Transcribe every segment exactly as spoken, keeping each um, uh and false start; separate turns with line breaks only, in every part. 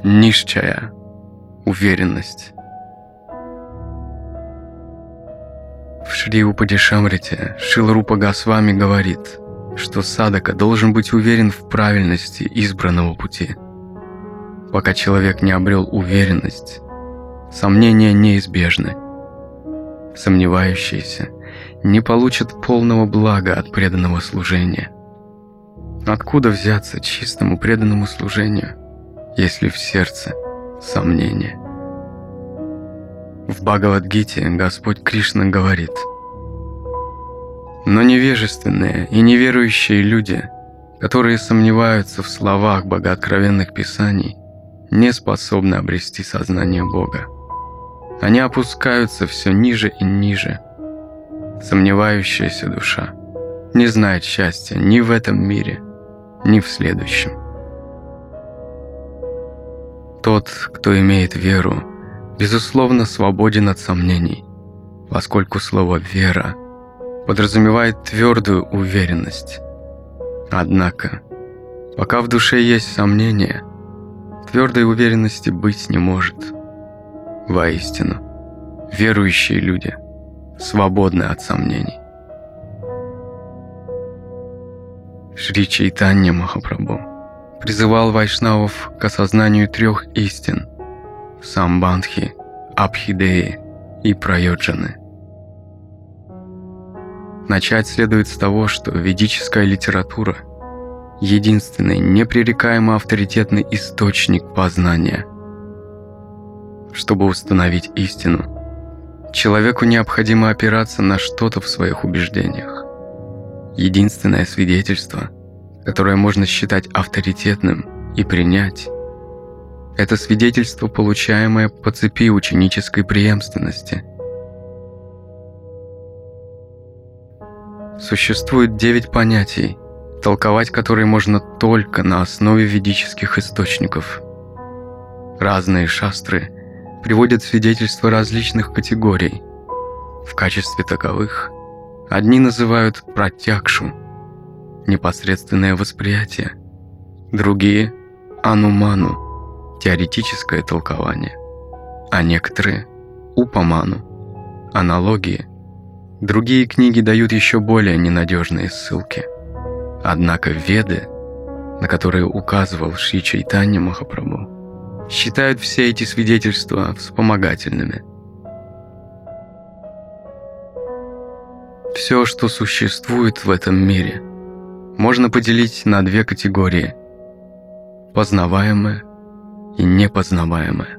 нишчая, уверенность. В Шри Упадешамрите Шрила Рупа Госвами говорит, что садака должен быть уверен в правильности избранного пути. Пока человек не обрел уверенность, сомнения неизбежны. Сомневающиеся не получат полного блага от преданного служения. Откуда взяться чистому преданному служению, если в сердце сомнения? В Бхагавад-гите Господь Кришна говорит: «Но невежественные и неверующие люди, которые сомневаются в словах богооткровенных писаний, не способны обрести сознание Бога. Они опускаются все ниже и ниже. Сомневающаяся душа не знает счастья ни в этом мире, ни в следующем». Тот, кто имеет веру, безусловно свободен от сомнений, поскольку слово «вера» подразумевает твердую уверенность. Однако, пока в душе есть сомнения, твердой уверенности быть не может. Воистину, верующие люди свободны от сомнений. Шри Чайтанья Махапрабху призывал вайшнавов к осознанию трех истин – самбандхи, абхидеи и прайоджаны. Начать следует с того, что ведическая литература – единственный непререкаемо авторитетный источник познания. Чтобы установить истину, человеку необходимо опираться на что-то в своих убеждениях. Единственное свидетельство, которое можно считать авторитетным и принять, это свидетельство, получаемое по цепи ученической преемственности. Существует девять понятий, толковать которые можно только на основе ведических источников. Разные шастры приводят свидетельства различных категорий. В качестве таковых одни называют пратьякшу – непосредственное восприятие, другие – ануману – теоретическое толкование, а некоторые – упаману – аналогии. Другие книги дают еще более ненадежные ссылки. Однако Веды, на которые указывал Шри Чайтанья Махапрабху, считают все эти свидетельства вспомогательными. Все, что существует в этом мире, можно поделить на две категории – познаваемое и непознаваемое.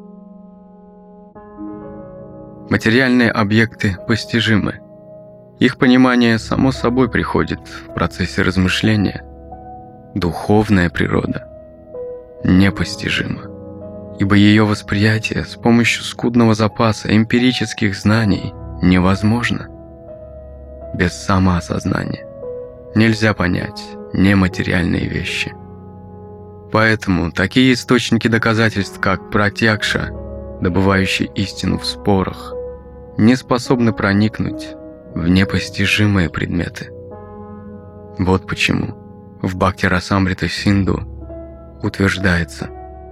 Материальные объекты постижимы. Их понимание само собой приходит в процессе размышления. Духовная природа непостижима, ибо ее восприятие с помощью скудного запаса эмпирических знаний невозможно. Без самоосознания нельзя понять нематериальные вещи. Поэтому такие источники доказательств, как пратьякша, добывающие истину в спорах, не способны проникнуть в непостижимые предметы. Вот почему в Бхакти-расамрита Синду утверждается: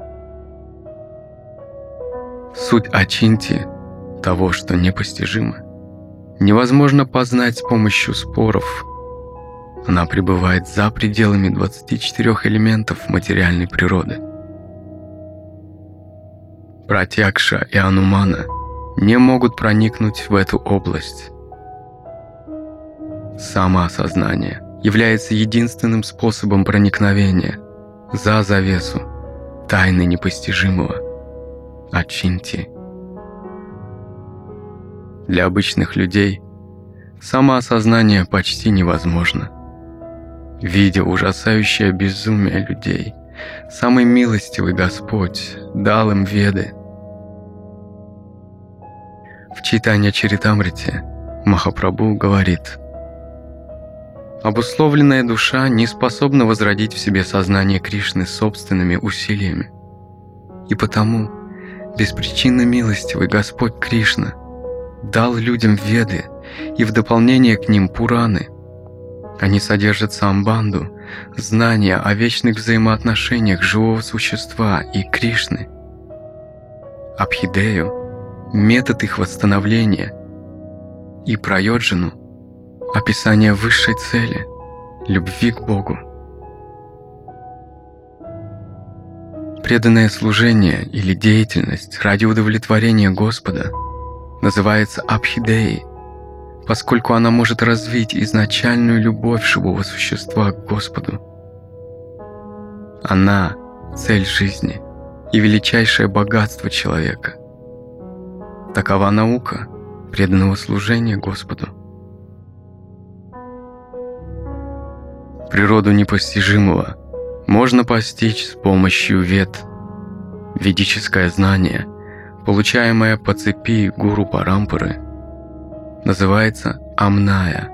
суть ачинти, того, что непостижимо, невозможно познать с помощью споров. Она пребывает за пределами двадцати четырёх элементов материальной природы. Пратьякша и анумана не могут проникнуть в эту область. Самоосознание является единственным способом проникновения за завесу тайны непостижимого ачинти. Для обычных людей самоосознание почти невозможно. Видя ужасающее безумие людей, самый милостивый Господь дал им Веды. В Чайтанья-чаритамрите Махапрабху говорит: обусловленная душа не способна возродить в себе сознание Кришны собственными усилиями. И потому беспричинно милостивый Господь Кришна дал людям Веды и в дополнение к ним Пураны. Они содержат самбанду, знание о вечных взаимоотношениях живого существа и Кришны. Абхидею – метод их восстановления. И Прайоджану – описание высшей цели – любви к Богу. Преданное служение или деятельность ради удовлетворения Господа называется абхидеей, поскольку она может развить изначальную любовь живого существа к Господу. Она – цель жизни и величайшее богатство человека. Такова наука преданного служения Господу. Природу непостижимого можно постичь с помощью вед. Ведическое знание, получаемое по цепи гуру Парампары, называется амная.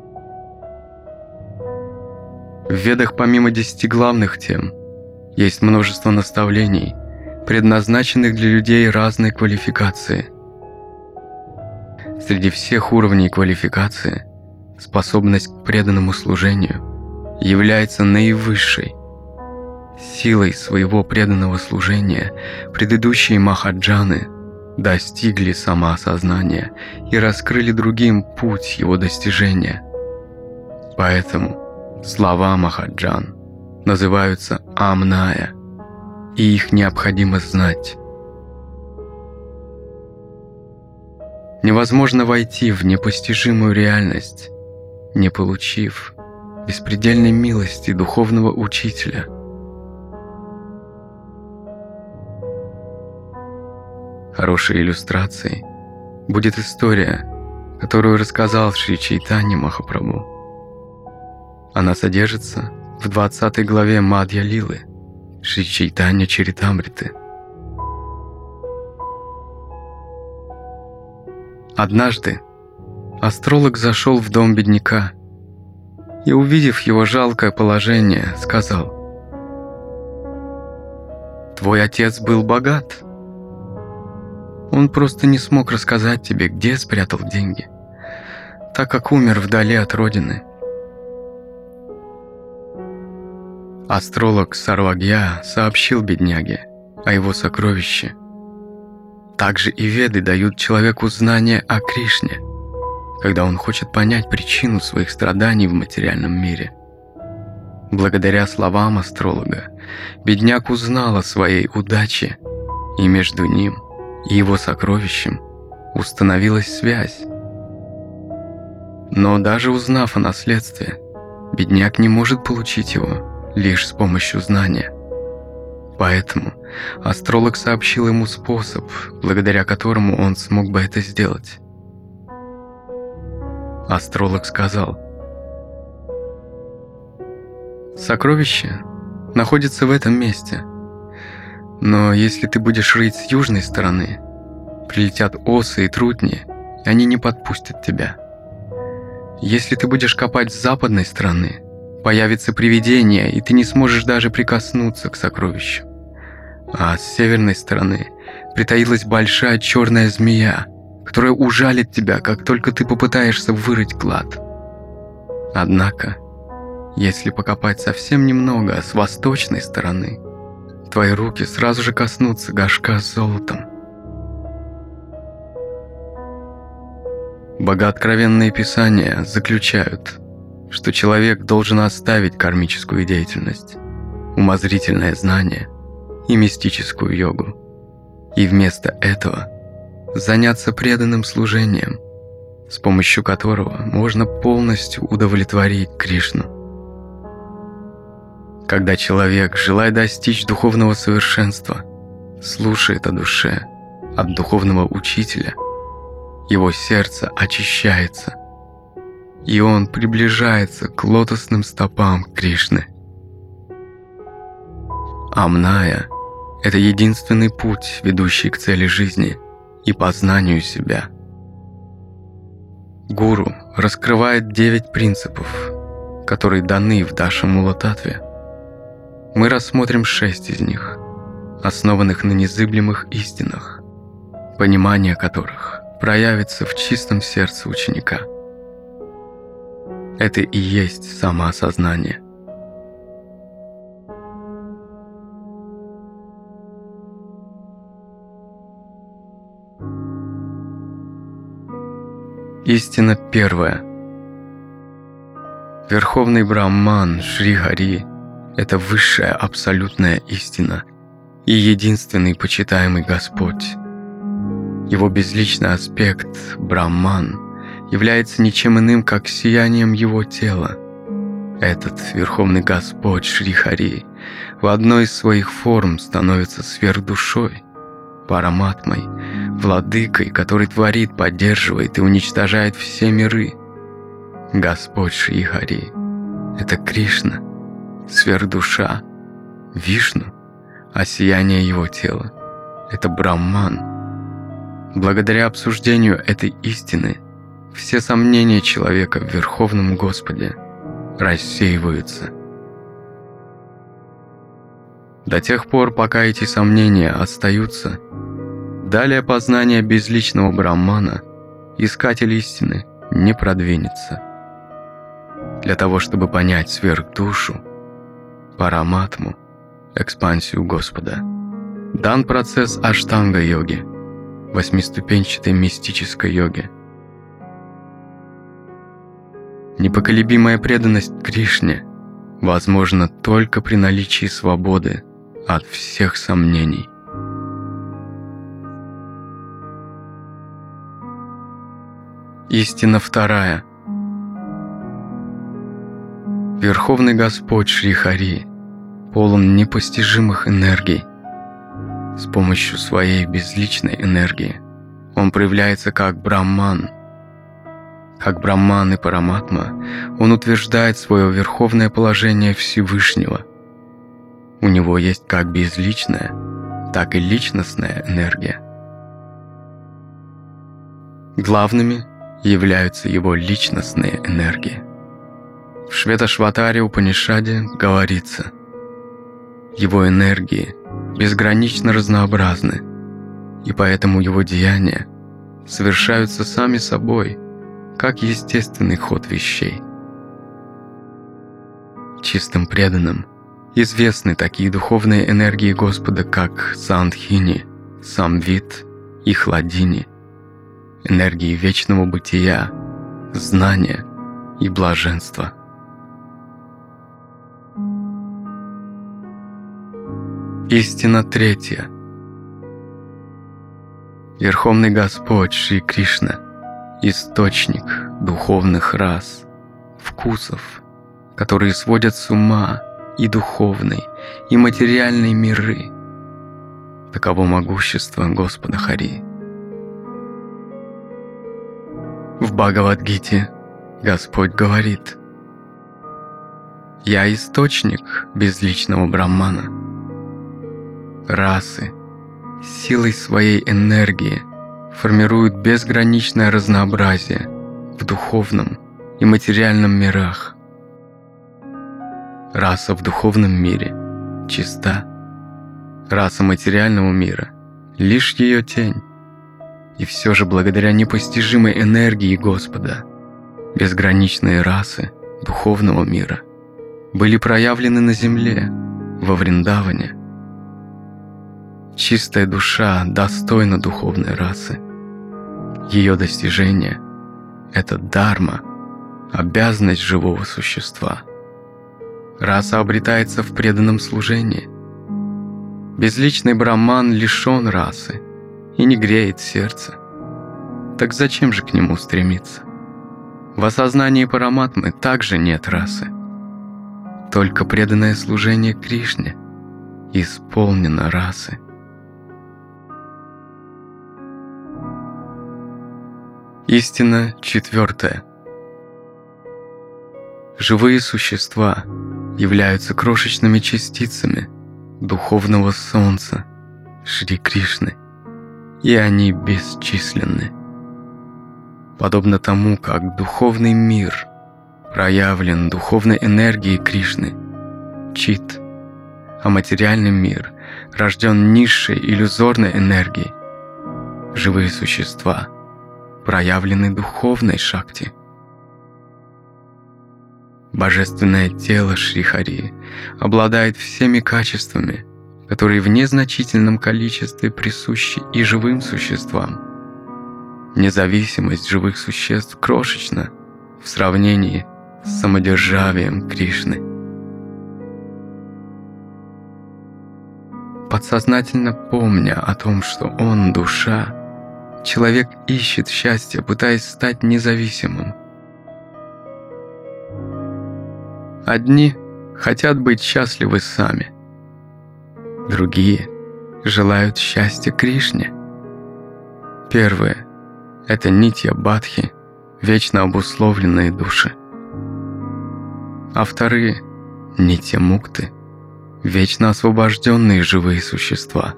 В ведах помимо десяти главных тем есть множество наставлений, предназначенных для людей разной квалификации. Среди всех уровней квалификации способность к преданному служению является наивысшей. Силой своего преданного служения предыдущие махаджаны достигли самоосознания и раскрыли другим путь его достижения. Поэтому слова махаджан называются амная, и их необходимо знать. Невозможно войти в непостижимую реальность, не получив беспредельной милости духовного учителя. Хорошей иллюстрацией будет история, которую рассказал Шри Чайтанья Махапрабху. Она содержится в двадцатой главе Мадья-лилы Шри Чайтанья Чаритамриты. Однажды астролог зашел в дом бедняка и, увидев его жалкое положение, сказал: «Твой отец был богат. Он просто не смог рассказать тебе, где спрятал деньги, так как умер вдали от родины». Астролог Сарвагья сообщил бедняге о его сокровище. Также и веды дают человеку знание о Кришне, когда он хочет понять причину своих страданий в материальном мире. Благодаря словам астролога, бедняк узнал о своей удаче, и между ним и его сокровищем установилась связь. Но даже узнав о наследстве, бедняк не может получить его лишь с помощью знания. Поэтому астролог сообщил ему способ, благодаря которому он смог бы это сделать. Астролог сказал: «Сокровище находится в этом месте, но если ты будешь рыть с южной стороны, прилетят осы и трутни, и они не подпустят тебя. Если ты будешь копать с западной стороны, появится привидение, и ты не сможешь даже прикоснуться к сокровищу. А с северной стороны притаилась большая черная змея, которая ужалит тебя, как только ты попытаешься вырыть клад. Однако, если покопать совсем немного с восточной стороны, твои руки сразу же коснутся горшка с золотом». Богооткровенные писания заключают, что человек должен оставить кармическую деятельность, умозрительное знание и мистическую йогу, и вместо этого заняться преданным служением, с помощью которого можно полностью удовлетворить Кришну. Когда человек, желая достичь духовного совершенства, слушает о душе от духовного учителя, его сердце очищается, и он приближается к лотосным стопам Кришны. Амная – это единственный путь, ведущий к цели жизни и познанию себя. Гуру раскрывает девять принципов, которые даны в Даша-мула-татве. Мы рассмотрим шесть из них, основанных на незыблемых истинах, понимание которых проявится в чистом сердце ученика. Это и есть самоосознание. Истина первая. Верховный Брахман Шри Хари – это высшая абсолютная истина и единственный почитаемый Господь. Его безличный аспект Брахман является ничем иным, как сиянием его тела. Этот Верховный Господь Шри Хари в одной из своих форм становится сверхдушой, Параматмой, владыкой, который творит, поддерживает и уничтожает все миры. Господь Шри Хари – это Кришна, сверхдуша, Вишну, а сияние его тела – это Брахман. Благодаря обсуждению этой истины все сомнения человека в Верховном Господе рассеиваются. До тех пор, пока эти сомнения остаются, далее познание безличного Брахмана искатель истины не продвинется. Для того, чтобы понять сверхдушу, Параматму, экспансию Господа, дан процесс аштанга-йоги, восьмиступенчатой мистической йоги. Непоколебимая преданность Кришне возможна только при наличии свободы от всех сомнений. Истина вторая. Верховный Господь Шри Хари полон непостижимых энергий. С помощью своей безличной энергии он проявляется как Брахман. Как Брахман и Параматма, он утверждает свое верховное положение Всевышнего. У него есть как безличная, так и личностная энергия. Главными являются его личностные энергии. В Шветашватаре Упанишаде говорится: его энергии безгранично разнообразны, и поэтому его деяния совершаются сами собой, как естественный ход вещей. Чистым преданным известны такие духовные энергии Господа, как Сандхини, Самвит и Хладини, энергии вечного бытия, знания и блаженства. Истина третья. Верховный Господь Шри Кришна – источник духовных рас, вкусов, которые сводят с ума и духовный, и материальные миры. Таково могущество Господа Хари. В Бхагавад-гите Господь говорит: «Я источник безличного Брахмана». Расы силой своей энергии формируют безграничное разнообразие в духовном и материальном мирах. Раса в духовном мире чиста, раса материального мира — лишь ее тень. И все же благодаря непостижимой энергии Господа безграничные расы духовного мира были проявлены на земле, во Вриндаване. Чистая душа достойна духовной расы. Ее достижение — это дхарма, обязанность живого существа. Раса обретается в преданном служении. Безличный Брахман лишен расы и не греет сердце. Так зачем же к нему стремиться? В осознании Параматмы также нет расы. Только преданное служение Кришне исполнено расы. Истина четвертая. Живые существа являются крошечными частицами духовного солнца Шри Кришны, и они бесчисленны. Подобно тому, как духовный мир проявлен духовной энергией Кришны, Чит, а материальный мир рожден низшей иллюзорной энергией, живые существа проявлены духовной Шакти. Божественное тело Шри Хари обладает всеми качествами, которые в незначительном количестве присущи и живым существам. Независимость живых существ крошечна в сравнении с самодержавием Кришны. Подсознательно помня о том, что он — душа, человек ищет счастье, пытаясь стать независимым. Одни хотят быть счастливы сами, другие желают счастья Кришне. Первые — это нитья бадхи, вечно обусловленные души, а вторые — нитья мукты, вечно освобожденные живые существа.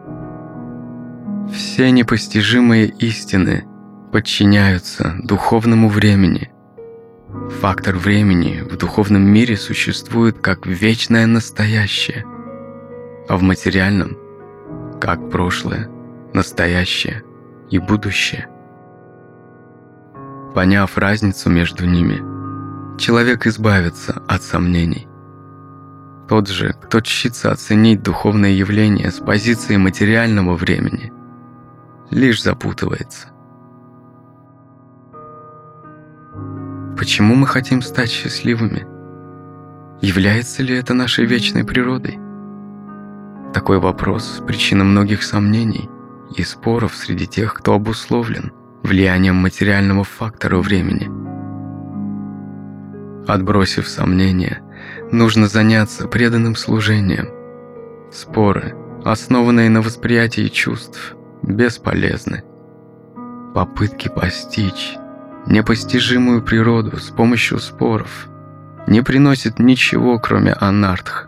Все непостижимые истины подчиняются духовному времени. Фактор времени в духовном мире существует как вечное настоящее, а в материальном — как прошлое, настоящее и будущее. Поняв разницу между ними, человек избавится от сомнений. Тот же, кто чтится оценить духовное явление с позиции материального времени, лишь запутывается. Почему мы хотим стать счастливыми? Является ли это нашей вечной природой? Такой вопрос – причина многих сомнений и споров среди тех, кто обусловлен влиянием материального фактора времени. Отбросив сомнения, нужно заняться преданным служением. Споры, основанные на восприятии чувств, бесполезны. Попытки постичь непостижимую природу с помощью споров не приносят ничего, кроме анартх.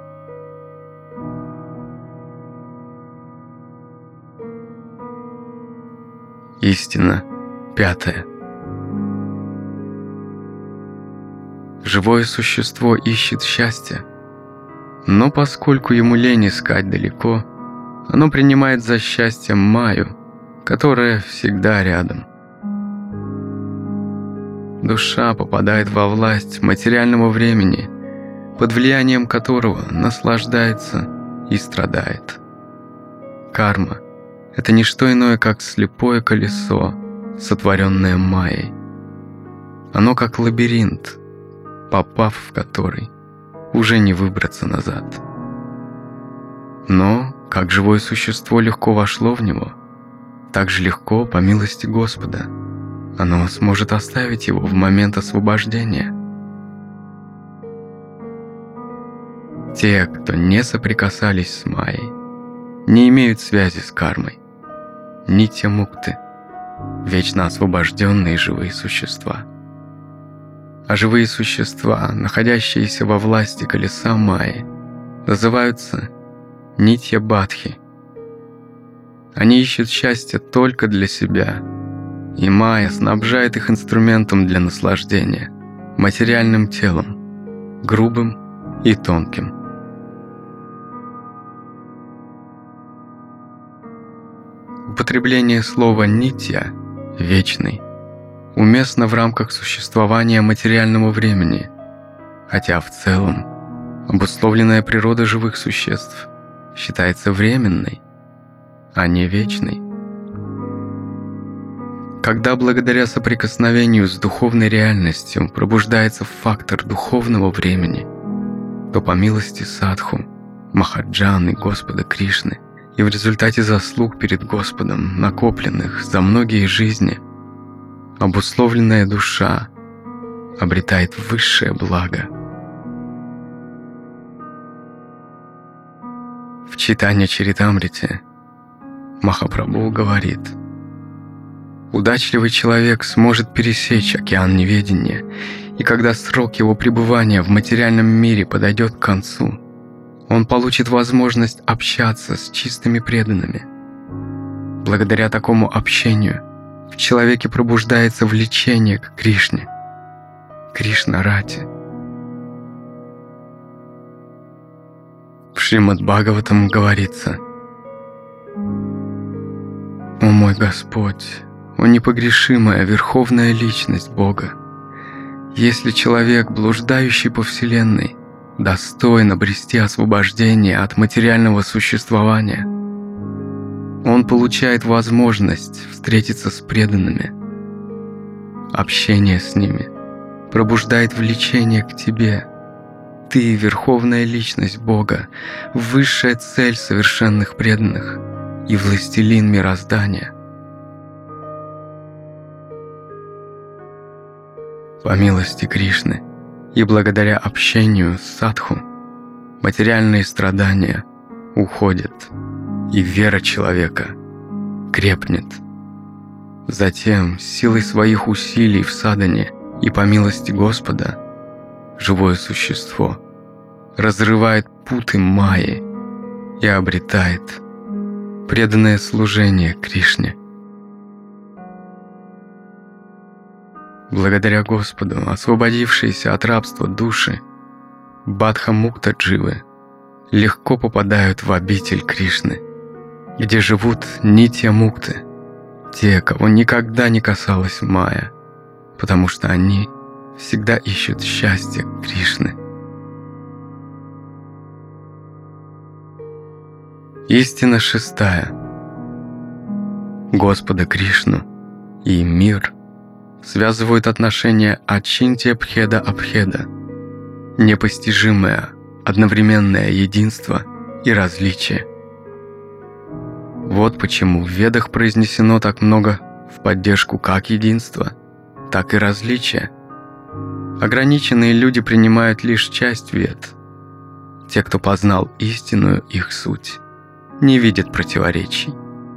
Истина пятая. Живое существо ищет счастья, но поскольку ему лень искать далеко, оно принимает за счастье Майю, которая всегда рядом. Душа попадает во власть материального времени, под влиянием которого наслаждается и страдает. Карма — это не что иное, как слепое колесо, сотворенное Майей. Оно как лабиринт, попав в который, уже не выбраться назад. Но, как живое существо легко вошло в него, так же легко, по милости Господа, оно сможет оставить его в момент освобождения. Те, кто не соприкасались с Майей, не имеют связи с кармой. Нитья мукты — вечно освобожденные живые существа. А живые существа, находящиеся во власти колеса Майи, называются нитья бадхи. Они ищут счастье только для себя, и Майя снабжает их инструментом для наслаждения, материальным телом, грубым и тонким. Употребление слова «нитья» — «вечный» уместно в рамках существования материального времени, хотя в целом обусловленная природа живых существ считается временной, а не вечной. Когда благодаря соприкосновению с духовной реальностью пробуждается фактор духовного времени, то по милости Садху, Махаджаны Господа Кришны и в результате заслуг перед Господом, накопленных за многие жизни, обусловленная душа обретает высшее благо. В Чайтанья-чаритамрите Махапрабху говорит: удачливый человек сможет пересечь океан неведения, и когда срок его пребывания в материальном мире подойдет к концу, он получит возможность общаться с чистыми преданными. Благодаря такому общению в человеке пробуждается влечение к Кришне, Кришна-рати. В Шримад-Бхагаватам говорится: «О мой Господь, о непогрешимая верховная личность Бога, если человек, блуждающий по вселенной, достоин обрести освобождение от материального существования, он получает возможность встретиться с преданными. Общение с ними пробуждает влечение к тебе. Ты — верховная личность Бога, высшая цель совершенных преданных и властелин мироздания. По милости Кришны и благодаря общению с садху материальные страдания уходят, и вера человека крепнет. Затем, силой своих усилий в садхане и по милости Господа, живое существо разрывает путы майи и обретает преданное служение Кришне. Благодаря Господу освободившиеся от рабства души Бадха-мукта-дживы легко попадают в обитель Кришны, где живут нитья-мукты, те, кого никогда не касалась майя, потому что они всегда ищут счастье Кришны. Истина шестая. Господа Кришну и мир связывают отношения ачинтья-бхеда-абхеда, непостижимое одновременное единство и различие. Вот почему в Ведах произнесено так много в поддержку как единства, так и различия. Ограниченные люди принимают лишь часть Вед. Те, кто познал истинную их суть, не видят противоречий.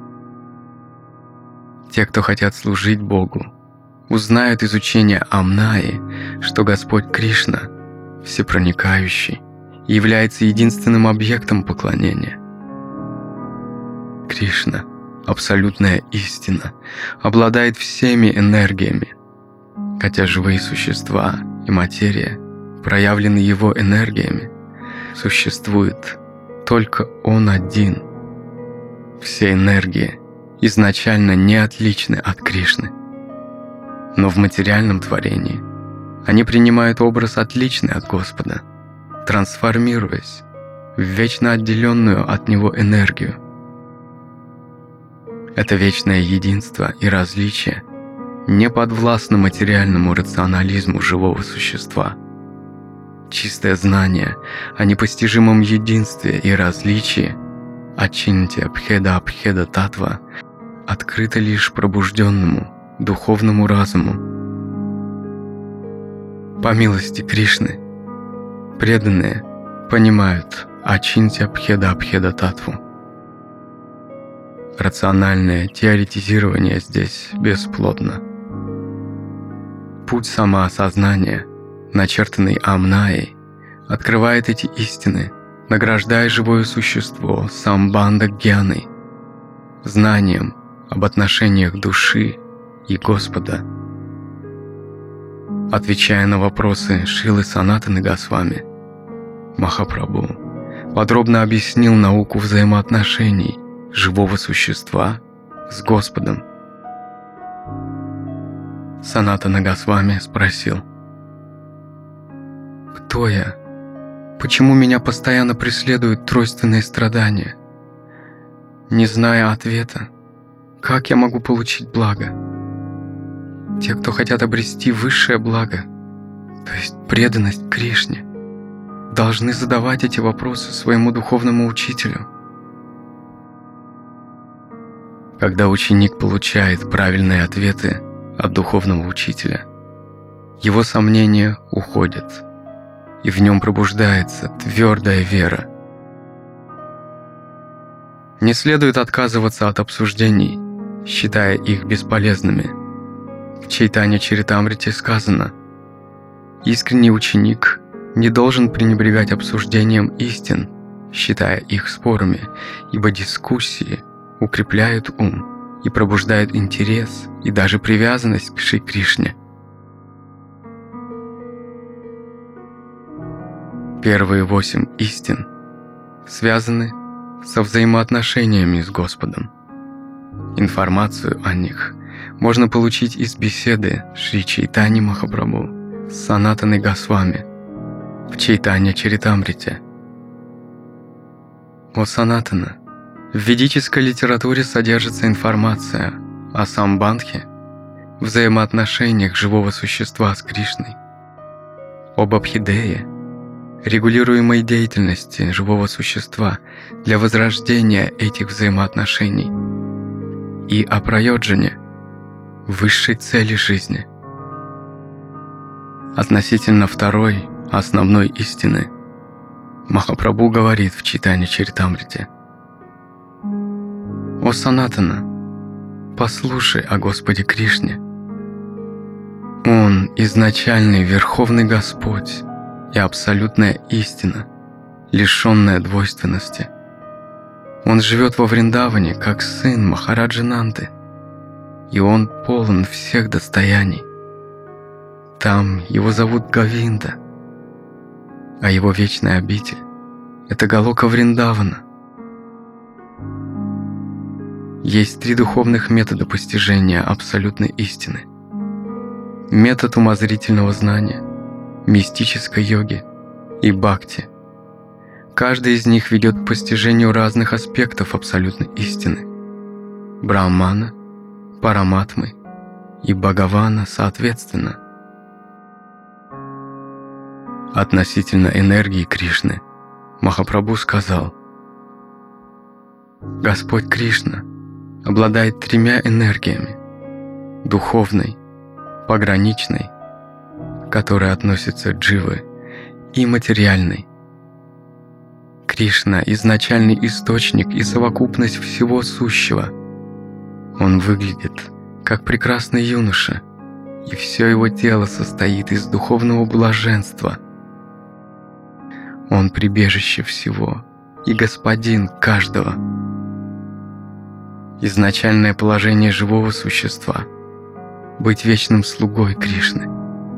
Те, кто хотят служить Богу, узнают из учения Амнаи, что Господь Кришна, всепроникающий, является единственным объектом поклонения. Кришна, абсолютная истина, обладает всеми энергиями, хотя живые существа и материя проявлены Его энергиями, существует только Он один. Все энергии изначально не отличны от Кришны, но в материальном творении они принимают образ отличный от Господа, трансформируясь в вечно отделенную от Него энергию. Это вечное единство и различие не подвластно материальному рационализму живого существа. Чистое знание о непостижимом единстве и различии ачинтья-бхеда-абхеда-татва открыто лишь пробужденному духовному разуму. По милости Кришны, преданные понимают ачинтья-бхеда-абхеда-татву. Рациональное теоретизирование здесь бесплодно. Путь самоосознания, начертанный Амнаей, открывает эти истины, награждая живое существо самбандха-гьяной, знанием об отношениях души и Господа. Отвечая на вопросы Шрилы Санатаны Госвами, Махапрабху подробно объяснил науку взаимоотношений живого существа с Господом. Санатана Госвами спросил: «Кто я? Почему меня постоянно преследуют тройственные страдания? Не зная ответа, как я могу получить благо? Те, кто хотят обрести высшее благо, то есть преданность Кришне, должны задавать эти вопросы своему духовному учителю». Когда ученик получает правильные ответы от духовного учителя, его сомнения уходят, и в нем пробуждается твердая вера. Не следует отказываться от обсуждений, считая их бесполезными. В Чайтанья-чаритамрите сказано: «Искренний ученик не должен пренебрегать обсуждением истин, считая их спорами, ибо дискуссии укрепляют ум и пробуждают интерес и даже привязанность к Шри Кришне». Первые восемь истин связаны со взаимоотношениями с Господом. Информацию о них можно получить из беседы Шри Чайтаньи Махапрабху с Санатаной Госвами в Чайтанья-чаритамрите. «О Санатана, В ведической литературе содержится информация о самбандхе, взаимоотношениях живого существа с Кришной, об абхидее, регулируемой деятельности живого существа для возрождения этих взаимоотношений, и о прайоджане, высшей цели жизни. Относительно второй, основной истины, Махапрабху говорит в Чайтанья-чаритамрите: «О Санатана, послушай о Господе Кришне. Он изначальный Верховный Господь и абсолютная истина, лишенная двойственности. Он живет во Вриндаване, как сын Махараджи Нанды, и он полон всех достояний. Там его зовут Говинда, а его вечная обитель — это Галока Вриндавана. Есть три духовных метода постижения абсолютной истины. Метод умозрительного знания, мистической йоги и бхакти. Каждый из них ведет к постижению разных аспектов абсолютной истины — Брахмана, Параматмы и Бхагавана соответственно. Относительно энергии Кришны Махапрабху сказал: Господь Кришна обладает тремя энергиями — духовной, пограничной, которая относится к дживе, и материальной. Кришна — изначальный источник и совокупность всего сущего. Он выглядит как прекрасный юноша, и все его тело состоит из духовного блаженства. Он прибежище всего и господин каждого. Изначальное положение живого существа — быть вечным слугой Кришны.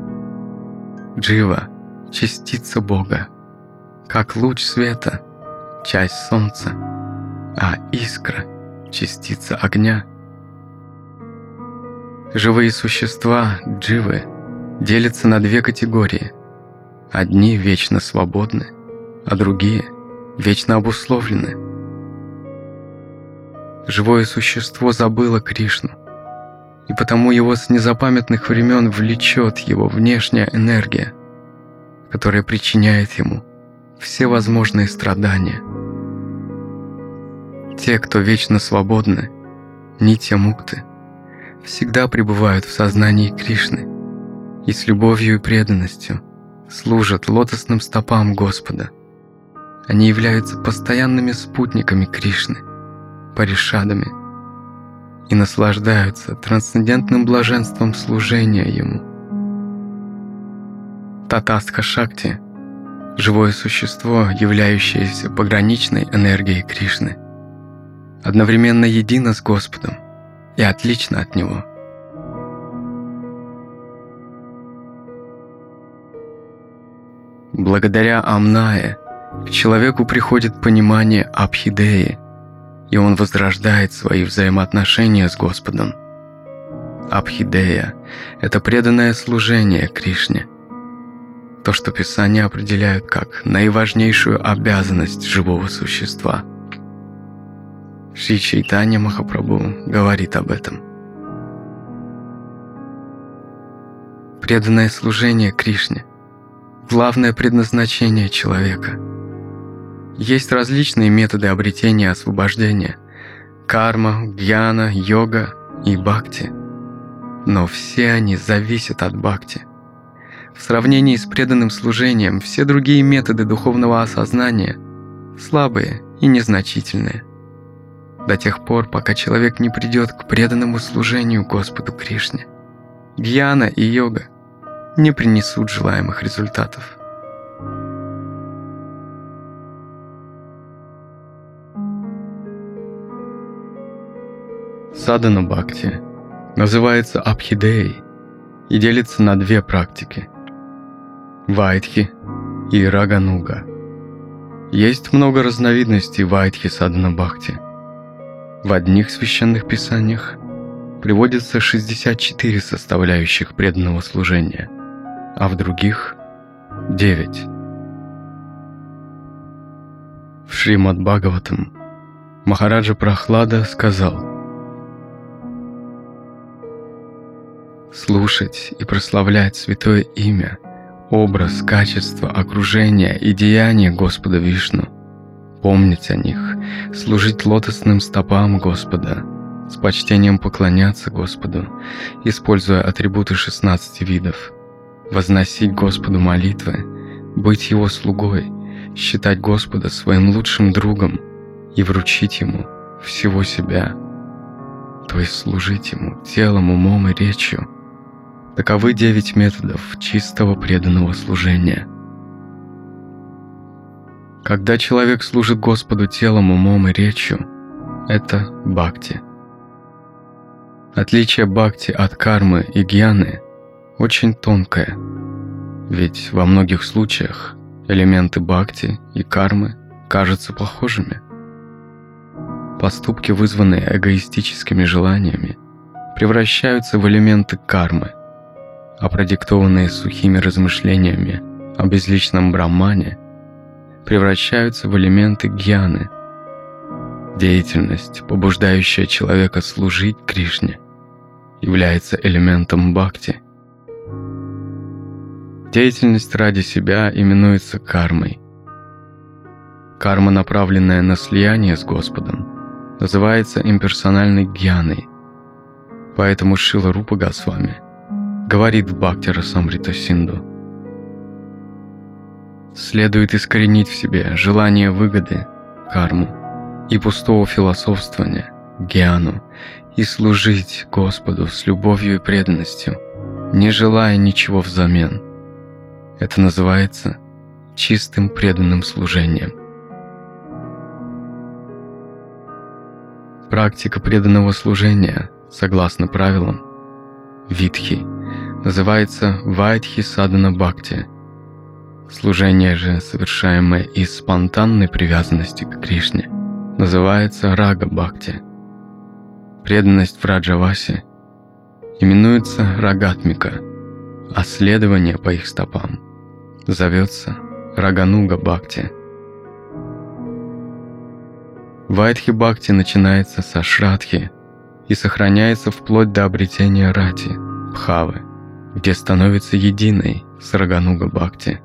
Джива — частица Бога, как луч света, часть солнца, а искра — частица огня. Живые существа, дживы, делятся на две категории. Одни вечно свободны, а другие вечно обусловлены. Живое существо забыло Кришну, и потому его с незапамятных времен влечет его внешняя энергия, которая причиняет ему все возможные страдания. Те, кто вечно свободны, нитья мукты, всегда пребывают в сознании Кришны и с любовью и преданностью служат лотосным стопам Господа. Они являются постоянными спутниками Кришны, паришадами, и наслаждаются трансцендентным блаженством служения Ему. Татастха Шакти — живое существо, являющееся пограничной энергией Кришны, одновременно едино с Господом и отлично от Него. Благодаря Амнае к человеку приходит понимание Абхидеи, и он возрождает свои взаимоотношения с Господом. Абхидея — это преданное служение Кришне, то, что Писания определяют как наиважнейшую обязанность живого существа. Шри Чайтанья Махапрабху говорит об этом. Преданное служение Кришне — главное предназначение человека. Есть различные методы обретения освобождения — карма, гьяна, йога и бхакти. Но все они зависят от бхакти. В сравнении с преданным служением все другие методы духовного осознания слабые и незначительные, до тех пор, пока человек не придет к преданному служению Господу Кришне. Гьяна и йога не принесут желаемых результатов. Садхана бхакти называется абхидеей и делится на две практики — вайдхи и рагануга. Есть много разновидностей вайдхи садхана бхакти. В одних священных писаниях приводится шестьдесят четыре составляющих преданного служения, а в других — девять. В Шримад Бхагаватам Махараджа Прохлада сказал: слушать и прославлять святое имя, образ, качество, окружение и деяния Господа Вишну, помнить о них, служить лотосным стопам Господа, с почтением поклоняться Господу, используя атрибуты шестнадцати видов, возносить Господу молитвы, быть Его слугой, считать Господа своим лучшим другом и вручить Ему всего себя, то есть служить Ему телом, умом и речью. Таковы девять методов чистого преданного служения. Когда человек служит Господу телом, умом и речью, это бхакти. Отличие бхакти от кармы и гьяны очень тонкое, ведь во многих случаях элементы бхакти и кармы кажутся похожими. Поступки, вызванные эгоистическими желаниями, превращаются в элементы кармы, а продиктованные сухими размышлениями о безличном Брахмане превращаются в элементы гьяны. Деятельность, побуждающая человека служить Кришне, является элементом бхакти. Деятельность ради себя именуется кармой. Карма, направленная на слияние с Господом, называется имперсональной гьяной. Поэтому Шрила Рупа Госвами говорит в Бхакти-расамрита Синду: следует искоренить в себе желание выгоды, карму, и пустого философствования, гьяну, и служить Господу с любовью и преданностью, не желая ничего взамен. Это называется чистым преданным служением. Практика преданного служения, согласно правилам Витхи, называется Вайдхи Садана Бхакти. Служение же, совершаемое из спонтанной привязанности к Кришне, называется Рага Бхакти. Преданность в Раджавасе именуется Рагатмика, а следование по их стопам зовется Рагануга Бхакти. Вайдхи Бхакти начинается со Шрадхи и сохраняется вплоть до обретения Рати, Бхавы, где становится единой с Рагануга Бхакти.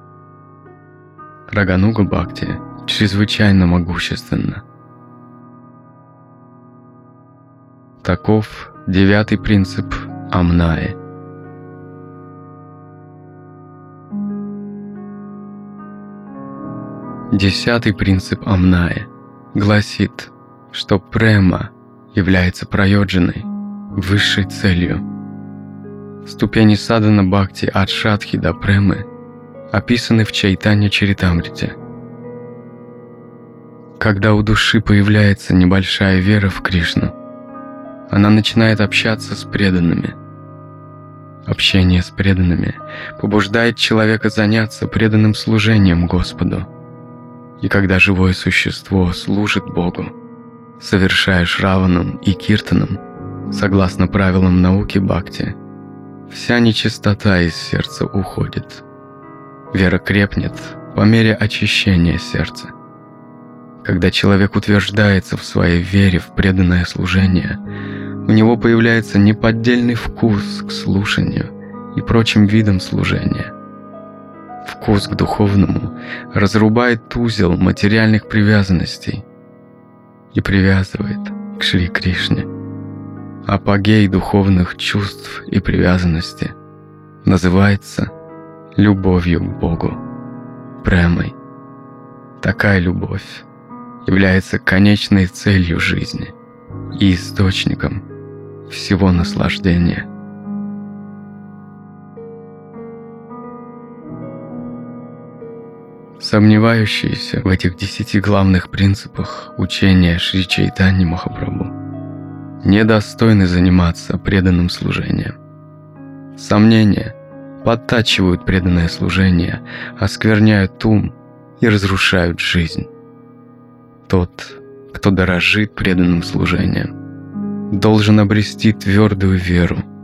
Рагануга Бхакти чрезвычайно могущественна. Таков девятый принцип Амнаи. Десятый принцип Амнаи гласит, что према является прайоджаной, высшей целью. Ступени садана бхакти от шрадхи до премы описаны в Чайтанья-чаритамрите. Когда у души появляется небольшая вера в Кришну, она начинает общаться с преданными. Общение с преданными побуждает человека заняться преданным служением Господу. И когда живое существо служит Богу, совершая шраванам и киртанам, согласно правилам науки бхакти, вся нечистота из сердца уходит. Вера крепнет по мере очищения сердца. Когда человек утверждается в своей вере в преданное служение, у него появляется неподдельный вкус к слушанию и прочим видам служения. Вкус к духовному разрубает узел материальных привязанностей и привязывает к Шри Кришне. Апогей духовных чувств и привязанности называется любовью к Богу, премой. Такая любовь является конечной целью жизни и источником всего наслаждения. Сомневающиеся в этих десяти главных принципах учения Шри Чайтаньи Махапрабху недостойны заниматься преданным служением. Сомнения подтачивают преданное служение, оскверняют ум и разрушают жизнь. Тот, кто дорожит преданным служением, должен обрести твердую веру